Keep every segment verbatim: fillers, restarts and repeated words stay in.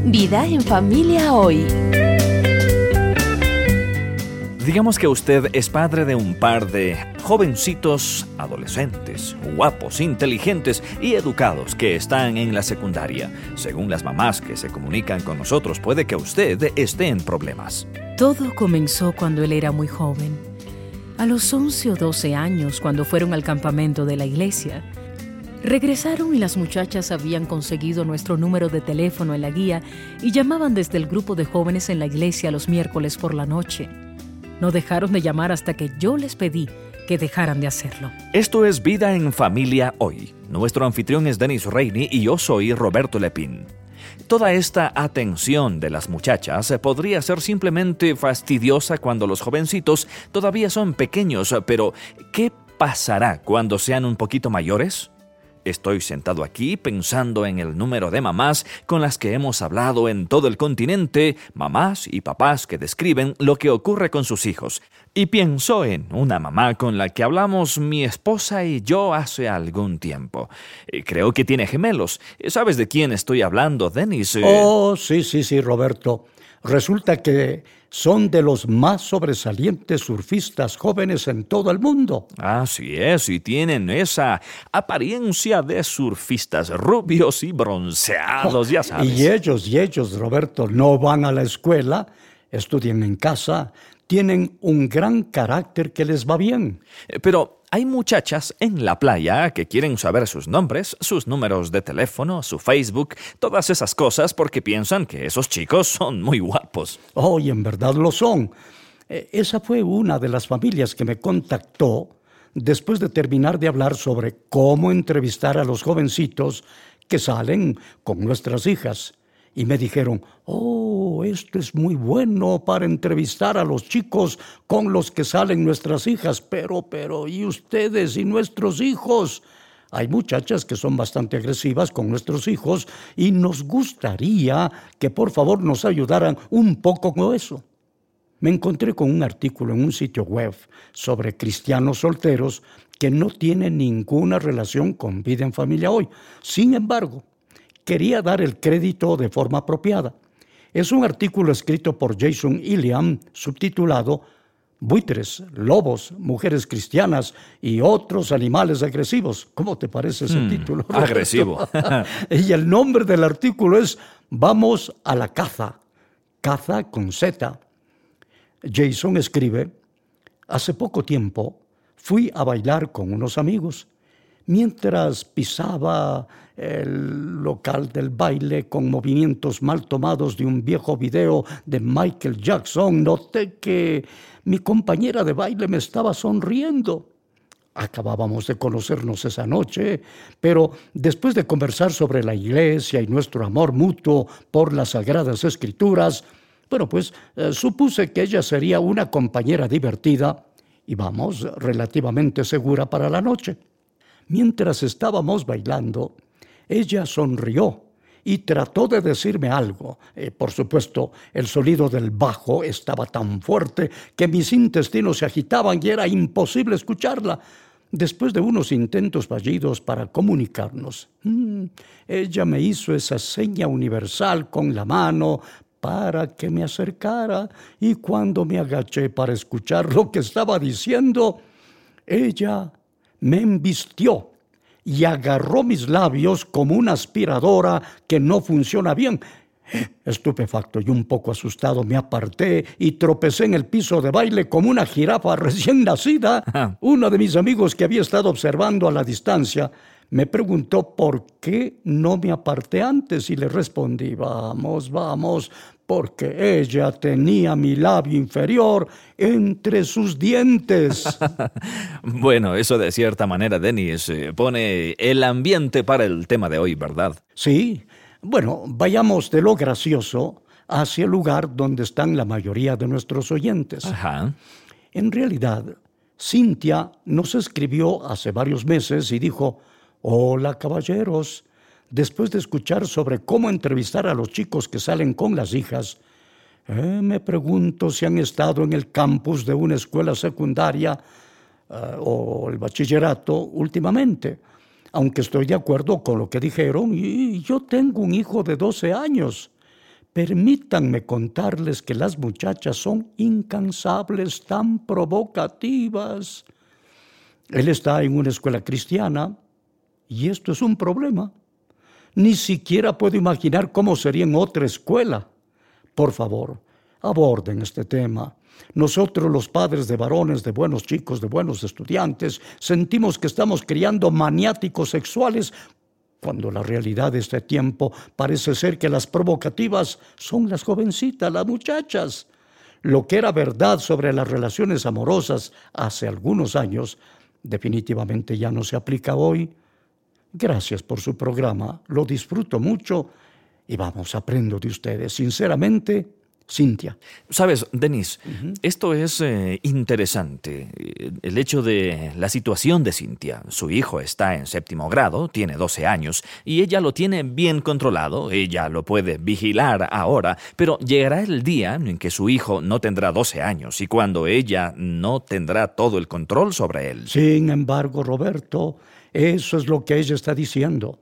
Vida en familia hoy. Digamos que usted es padre de un par de jovencitos adolescentes, guapos, inteligentes y educados que están en la secundaria. Según las mamás que se comunican con nosotros, puede que usted esté en problemas. Todo comenzó cuando él era muy joven. A los once o doce años, cuando fueron al campamento de la iglesia, regresaron y las muchachas habían conseguido nuestro número de teléfono en la guía y llamaban desde el grupo de jóvenes en la iglesia los miércoles por la noche. No dejaron de llamar hasta que yo les pedí que dejaran de hacerlo. Esto es Vida en Familia Hoy. Nuestro anfitrión es Dennis Reini y yo soy Roberto Lepín. Toda esta atención de las muchachas podría ser simplemente fastidiosa cuando los jovencitos todavía son pequeños, pero ¿qué pasará cuando sean un poquito mayores? Estoy sentado aquí pensando en el número de mamás con las que hemos hablado en todo el continente, mamás y papás que describen lo que ocurre con sus hijos. Y pienso en una mamá con la que hablamos mi esposa y yo hace algún tiempo. Eh, creo que tiene gemelos. ¿Sabes de quién estoy hablando, Dennis? Eh... Oh, sí, sí, sí, Roberto. Resulta que son de los más sobresalientes surfistas jóvenes en todo el mundo. Así es, y tienen esa apariencia de surfistas rubios y bronceados, ya sabes. Y ellos, y ellos, Roberto, no van a la escuela, estudian en casa, tienen un gran carácter que les va bien. Pero hay muchachas en la playa que quieren saber sus nombres, sus números de teléfono, su Facebook, todas esas cosas porque piensan que esos chicos son muy guapos. Oh, y en verdad lo son. Eh, esa fue una de las familias que me contactó después de terminar de hablar sobre cómo entrevistar a los jovencitos que salen con nuestras hijas. Y me dijeron, oh, esto es muy bueno para entrevistar a los chicos con los que salen nuestras hijas. Pero, pero, ¿y ustedes y nuestros hijos? Hay muchachas que son bastante agresivas con nuestros hijos y nos gustaría que por favor nos ayudaran un poco con eso. Me encontré con un artículo en un sitio web sobre cristianos solteros que no tienen ninguna relación con Vida en Familia Hoy. Sin embargo, quería dar el crédito de forma apropiada. Es un artículo escrito por Jason Iliam, subtitulado Buitres, lobos, mujeres cristianas y otros animales agresivos. ¿Cómo te parece ese hmm, título, Roberto? Agresivo. Y el nombre del artículo es Vamos a la caza, caza con Z. Jason escribe, hace poco tiempo fui a bailar con unos amigos. Mientras pisaba el local del baile con movimientos mal tomados de un viejo video de Michael Jackson, noté que mi compañera de baile me estaba sonriendo. Acabábamos de conocernos esa noche, pero después de conversar sobre la iglesia y nuestro amor mutuo por las Sagradas Escrituras, bueno, pues eh, supuse que ella sería una compañera divertida y, vamos, relativamente segura para la noche. Mientras estábamos bailando, ella sonrió y trató de decirme algo. Eh, por supuesto, el sonido del bajo estaba tan fuerte que mis intestinos se agitaban y era imposible escucharla. Después de unos intentos fallidos para comunicarnos, mmm, ella me hizo esa seña universal con la mano para que me acercara, y cuando me agaché para escuchar lo que estaba diciendo, ella me embistió y agarró mis labios como una aspiradora que no funciona bien. Estupefacto y un poco asustado me aparté y tropecé en el piso de baile como una jirafa recién nacida. Uno de mis amigos que había estado observando a la distancia me preguntó por qué no me aparté antes y le respondí, vamos, vamos, porque ella tenía mi labio inferior entre sus dientes. Bueno, eso de cierta manera, Dennis, pone el ambiente para el tema de hoy, ¿verdad? Sí. Bueno, vayamos de lo gracioso hacia el lugar donde están la mayoría de nuestros oyentes. Ajá. En realidad, Cintia nos escribió hace varios meses y dijo, hola caballeros, después de escuchar sobre cómo entrevistar a los chicos que salen con las hijas, eh, me pregunto si han estado en el campus de una escuela secundaria uh, o el bachillerato últimamente. Aunque estoy de acuerdo con lo que dijeron, y yo tengo un hijo de doce años. permítanme contarles que las muchachas son incansables, tan provocativas. Él está en una escuela cristiana y esto es un problema. Ni siquiera puedo imaginar cómo sería en otra escuela. Por favor, aborden este tema. Nosotros, los padres de varones, de buenos chicos, de buenos estudiantes, sentimos que estamos criando maniáticos sexuales, cuando la realidad de este tiempo parece ser que las provocativas son las jovencitas, las muchachas. Lo que era verdad sobre las relaciones amorosas hace algunos años, definitivamente ya no se aplica hoy. Gracias por su programa, lo disfruto mucho y vamos, aprendo de ustedes. Sinceramente, Cintia. Sabes, Denis, uh-huh. esto es eh, interesante. El hecho de la situación de Cintia. Su hijo está en séptimo grado, tiene doce años, y ella lo tiene bien controlado. Ella lo puede vigilar ahora, pero llegará el día en que su hijo no tendrá doce años y cuando ella no tendrá todo el control sobre él. Sin embargo, Roberto, eso es lo que ella está diciendo.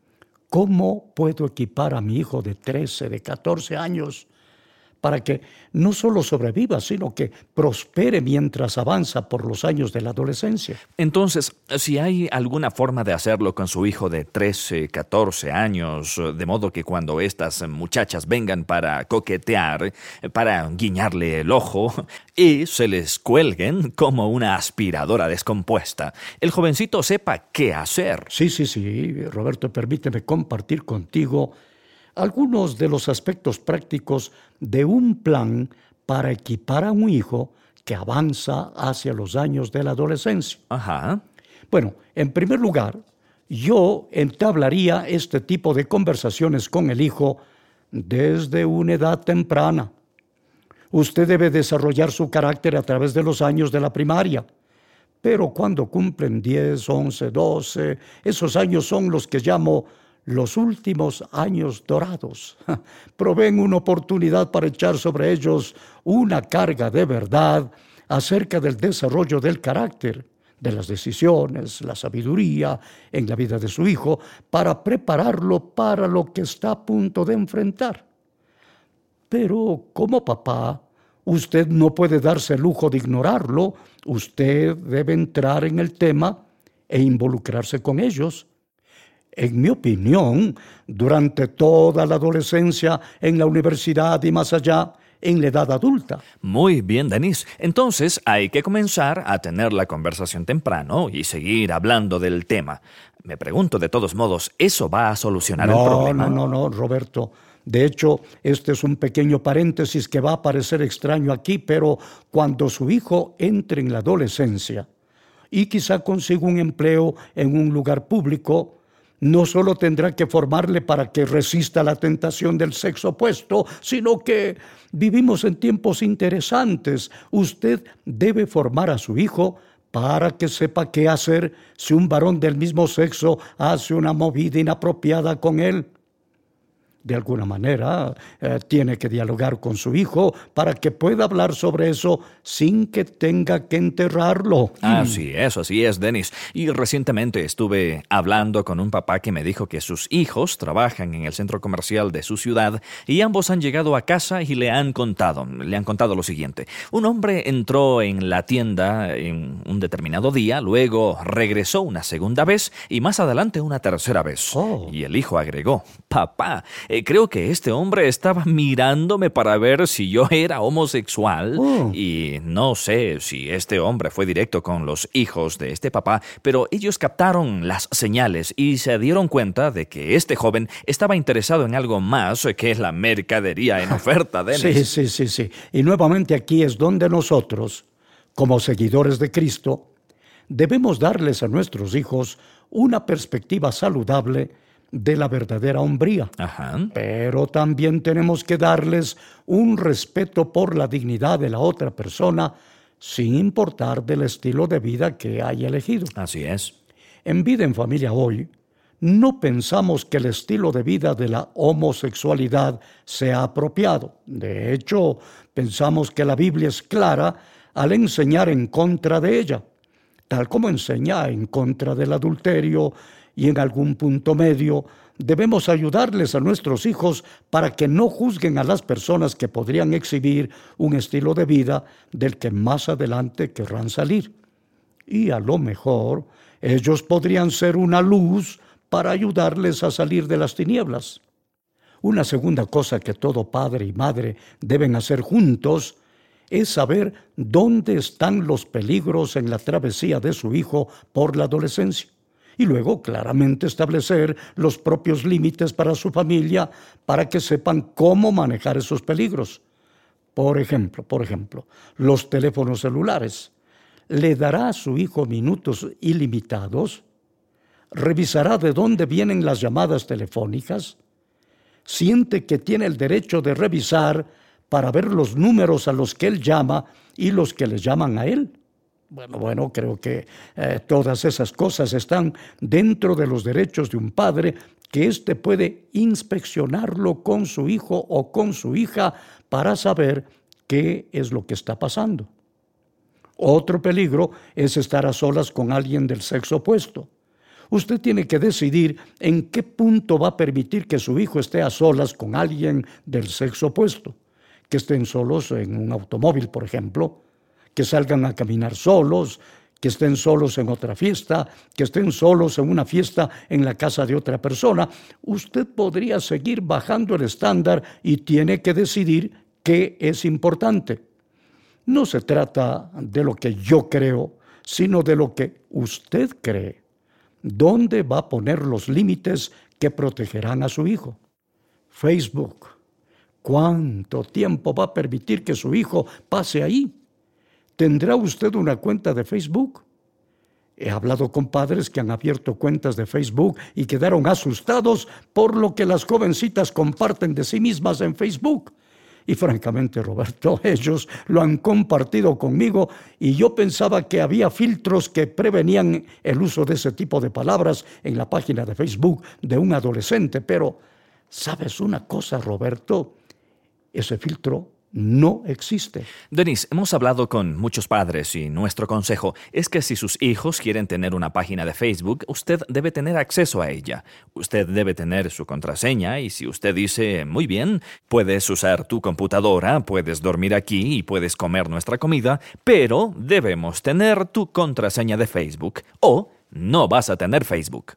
¿Cómo puedo equipar a mi hijo de trece, de catorce años para que no solo sobreviva, sino que prospere mientras avanza por los años de la adolescencia? Entonces, si hay alguna forma de hacerlo con su hijo de trece, catorce años, de modo que cuando estas muchachas vengan para coquetear, para guiñarle el ojo, y se les cuelguen como una aspiradora descompuesta, el jovencito sepa qué hacer. Sí, sí, sí, Roberto, permíteme compartir contigo algunos de los aspectos prácticos de un plan para equipar a un hijo que avanza hacia los años de la adolescencia. Ajá. Bueno, en primer lugar, yo entablaría este tipo de conversaciones con el hijo desde una edad temprana. Usted debe desarrollar su carácter a través de los años de la primaria. Pero cuando cumplen diez, once, doce, esos años son los que llamo los últimos años dorados. Proveen una oportunidad para echar sobre ellos una carga de verdad acerca del desarrollo del carácter, de las decisiones, la sabiduría en la vida de su hijo, para prepararlo para lo que está a punto de enfrentar. Pero como papá, usted no puede darse el lujo de ignorarlo. Usted debe entrar en el tema e involucrarse con ellos. En mi opinión, durante toda la adolescencia, en la universidad y más allá, en la edad adulta. Muy bien, Denis. Entonces hay que comenzar a tener la conversación temprano y seguir hablando del tema. Me pregunto, de todos modos, ¿eso va a solucionar no, el problema? No, no, no, Roberto. De hecho, este es un pequeño paréntesis que va a parecer extraño aquí, pero cuando su hijo entre en la adolescencia y quizá consiga un empleo en un lugar público, no solo tendrá que formarle para que resista la tentación del sexo opuesto, sino que vivimos en tiempos interesantes. Usted debe formar a su hijo para que sepa qué hacer si un varón del mismo sexo hace una movida inapropiada con él. De alguna manera, eh, tiene que dialogar con su hijo para que pueda hablar sobre eso sin que tenga que enterrarlo. Así es, así es, Denis. Y recientemente estuve hablando con un papá que me dijo que sus hijos trabajan en el centro comercial de su ciudad y ambos han llegado a casa y le han contado, le han contado lo siguiente. Un hombre entró en la tienda en un determinado día, luego regresó una segunda vez y más adelante una tercera vez. Oh. Y el hijo agregó, papá, Eh, creo que este hombre estaba mirándome para ver si yo era homosexual. Oh. Y no sé si este hombre fue directo con los hijos de este papá, pero ellos captaron las señales y se dieron cuenta de que este joven estaba interesado en algo más que la mercadería en oferta. Denis. Sí, sí, sí, sí. Y nuevamente aquí es donde nosotros, como seguidores de Cristo, debemos darles a nuestros hijos una perspectiva saludable de la verdadera hombría. Ajá. Pero también tenemos que darles un respeto por la dignidad de la otra persona, sin importar del estilo de vida que haya elegido. Así es. En Vida en Familia hoy, no pensamos que el estilo de vida de la homosexualidad sea apropiado. De hecho, pensamos que la Biblia es clara al enseñar en contra de ella, tal como enseña en contra del adulterio y en algún punto medio debemos ayudarles a nuestros hijos para que no juzguen a las personas que podrían exhibir un estilo de vida del que más adelante querrán salir. Y a lo mejor ellos podrían ser una luz para ayudarles a salir de las tinieblas. Una segunda cosa que todo padre y madre deben hacer juntos es saber dónde están los peligros en la travesía de su hijo por la adolescencia. Y luego claramente establecer los propios límites para su familia para que sepan cómo manejar esos peligros. Por ejemplo, por ejemplo, los teléfonos celulares. ¿Le dará a su hijo minutos ilimitados? ¿Revisará de dónde vienen las llamadas telefónicas? ¿Siente que tiene el derecho de revisar para ver los números a los que él llama y los que le llaman a él? Bueno, bueno, creo que eh, todas esas cosas están dentro de los derechos de un padre, que éste puede inspeccionarlo con su hijo o con su hija para saber qué es lo que está pasando. Otro peligro es estar a solas con alguien del sexo opuesto. Usted tiene que decidir en qué punto va a permitir que su hijo esté a solas con alguien del sexo opuesto. Que estén solos en un automóvil, por ejemplo, que salgan a caminar solos, que estén solos en otra fiesta, que estén solos en una fiesta en la casa de otra persona. Usted podría seguir bajando el estándar y tiene que decidir qué es importante. No se trata de lo que yo creo, sino de lo que usted cree. ¿Dónde va a poner los límites que protegerán a su hijo? Facebook. ¿Cuánto tiempo va a permitir que su hijo pase ahí? ¿Tendrá usted una cuenta de Facebook? He hablado con padres que han abierto cuentas de Facebook y quedaron asustados por lo que las jovencitas comparten de sí mismas en Facebook. Y francamente, Roberto, ellos lo han compartido conmigo y yo pensaba que había filtros que prevenían el uso de ese tipo de palabras en la página de Facebook de un adolescente. Pero, ¿sabes una cosa, Roberto? Ese filtro no existe. Denis, hemos hablado con muchos padres y nuestro consejo es que si sus hijos quieren tener una página de Facebook, usted debe tener acceso a ella. Usted debe tener su contraseña y si usted dice, muy bien, puedes usar tu computadora, puedes dormir aquí y puedes comer nuestra comida, pero debemos tener tu contraseña de Facebook o no vas a tener Facebook.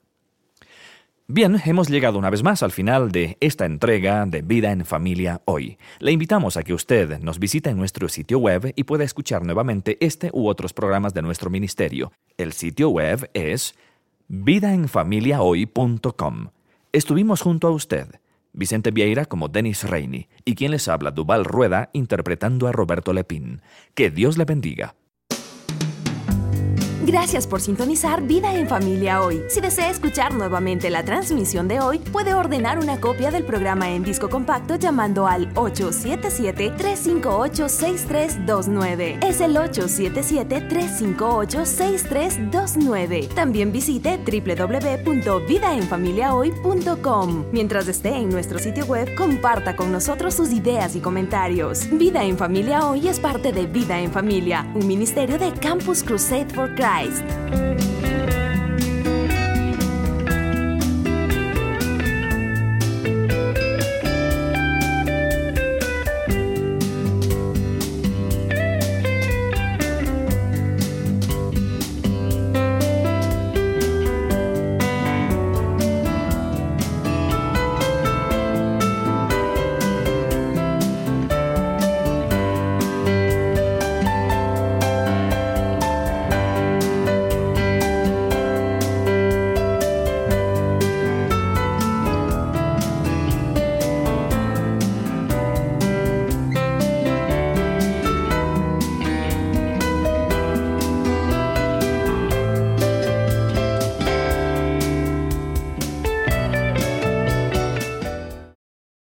Bien, hemos llegado una vez más al final de esta entrega de Vida en Familia Hoy. Le invitamos a que usted nos visite en nuestro sitio web y pueda escuchar nuevamente este u otros programas de nuestro ministerio. El sitio web es vida en familia hoy punto com. Estuvimos junto a usted, Vicente Vieira como Denis Reini, y quien les habla, Duval Rueda, interpretando a Roberto Lepín. Que Dios le bendiga. Gracias por sintonizar Vida en Familia Hoy. Si desea escuchar nuevamente la transmisión de hoy, puede ordenar una copia del programa en disco compacto llamando al ocho siete siete, tres cinco ocho, seis tres dos nueve. Es el ocho siete siete, tres cinco ocho, seis tres dos nueve. También visite doble u doble u doble u punto vida en familia hoy punto com. Mientras esté en nuestro sitio web, comparta con nosotros sus ideas y comentarios. Vida en Familia Hoy es parte de Vida en Familia, un ministerio de Campus Crusade for Christ.